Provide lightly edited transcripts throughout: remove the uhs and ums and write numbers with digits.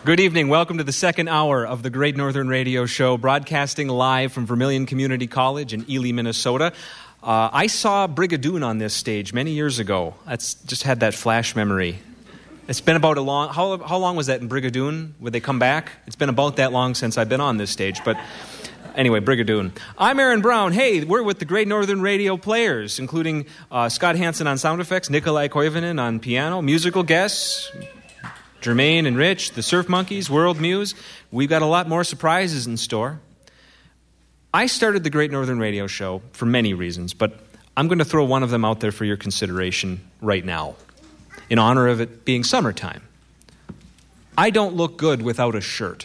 Good evening. Welcome to the second hour of the Great Northern Radio Show, broadcasting live from Vermilion Community College in Ely, Minnesota. I saw Brigadoon on this stage many years ago. That's just had that flash memory. It's been about how long was that in Brigadoon? Would they come back? It's been about that long since I've been on this stage, but anyway, Brigadoon. I'm Aaron Brown. Hey, we're with the Great Northern Radio players, including Scott Hansen on sound effects, Nikolai Koivunen on piano, musical guests, Jermaine and Rich, the Surf Monkeys, World Muse. We've got a lot more surprises in store. I started the Great Northern Radio Show for many reasons, but I'm going to throw one of them out there for your consideration right now, in honor of it being summertime. I don't look good without a shirt.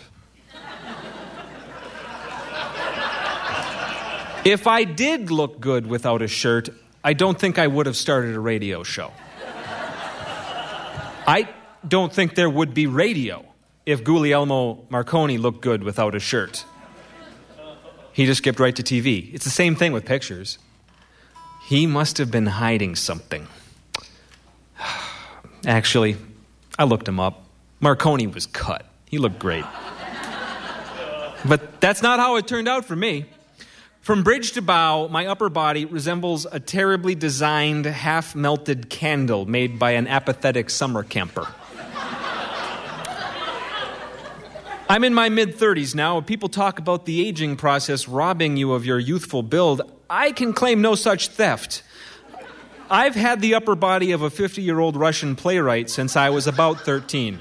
If I did look good without a shirt, I don't think I would have started a radio show. I don't think there would be radio if Guglielmo Marconi looked good without a shirt. He just skipped right to TV. It's the same thing with pictures. He must have been hiding something. Actually, I looked him up. Marconi was cut. He looked great. But that's not how it turned out for me. From bridge to bow, my upper body resembles a terribly designed, half-melted candle made by an apathetic summer camper. I'm in my mid-30s now. People talk about the aging process robbing you of your youthful build. I can claim no such theft. I've had the upper body of a 50-year-old Russian playwright since I was about 13.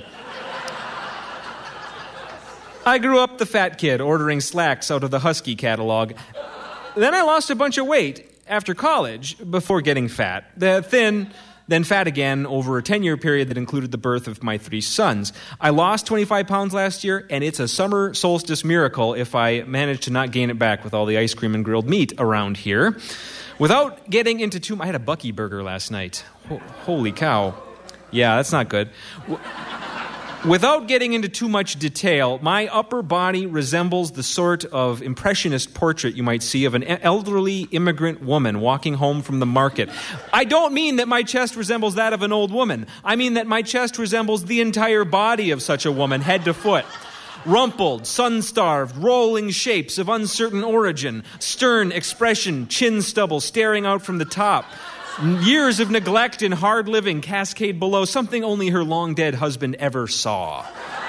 I grew up the fat kid ordering slacks out of the Husky catalog. Then I lost a bunch of weight after college before getting fat. Thin, then fat again over a 10-year period that included the birth of my 3 sons. I lost 25 pounds last year, and it's a summer solstice miracle if I manage to not gain it back with all the ice cream and grilled meat around here. Without getting into too much... I had a Bucky burger last night. Holy cow. Yeah, that's not good. Without getting into too much detail, my upper body resembles the sort of impressionist portrait you might see of an elderly immigrant woman walking home from the market. I don't mean that my chest resembles that of an old woman. I mean that my chest resembles the entire body of such a woman, head to foot. Rumpled, sun-starved, rolling shapes of uncertain origin, stern expression, chin stubble staring out from the top. Years of neglect and hard living cascade below, something only her long-dead husband ever saw.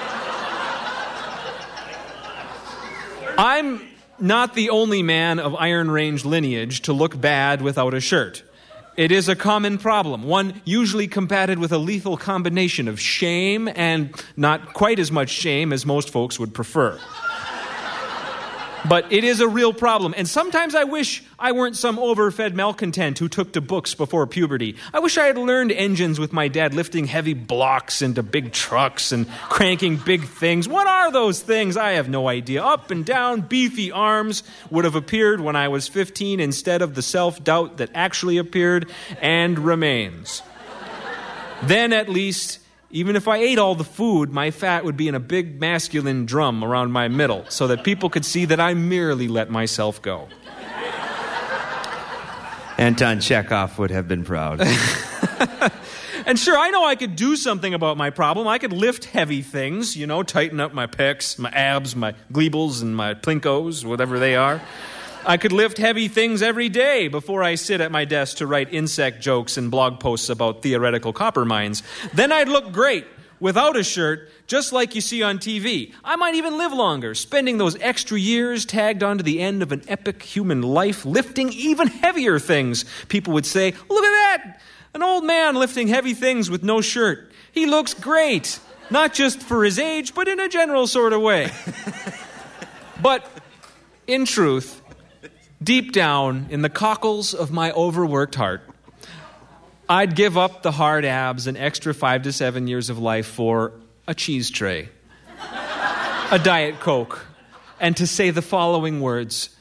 I'm not the only man of Iron Range lineage to look bad without a shirt. It is a common problem, one usually combated with a lethal combination of shame and not quite as much shame as most folks would prefer. But it is a real problem, and sometimes I wish I weren't some overfed malcontent who took to books before puberty. I wish I had learned engines with my dad, lifting heavy blocks into big trucks and cranking big things. What are those things? I have no idea. Up and down, beefy arms would have appeared when I was 15 instead of the self-doubt that actually appeared and remains. Then, at least, even if I ate all the food, my fat would be in a big masculine drum around my middle so that people could see that I merely let myself go. Anton Chekhov would have been proud. And sure, I know I could do something about my problem. I could lift heavy things, tighten up my pecs, my abs, my glebels, and my plinkos, whatever they are. I could lift heavy things every day before I sit at my desk to write insect jokes and blog posts about theoretical copper mines. Then I'd look great without a shirt, just like you see on TV. I might even live longer, spending those extra years tagged onto the end of an epic human life, lifting even heavier things. People would say, "Look at that! An old man lifting heavy things with no shirt. He looks great, not just for his age, but in a general sort of way." But in truth, deep down in the cockles of my overworked heart, I'd give up the hard abs and extra 5 to 7 years of life for a cheese tray, a Diet Coke, and to say the following words: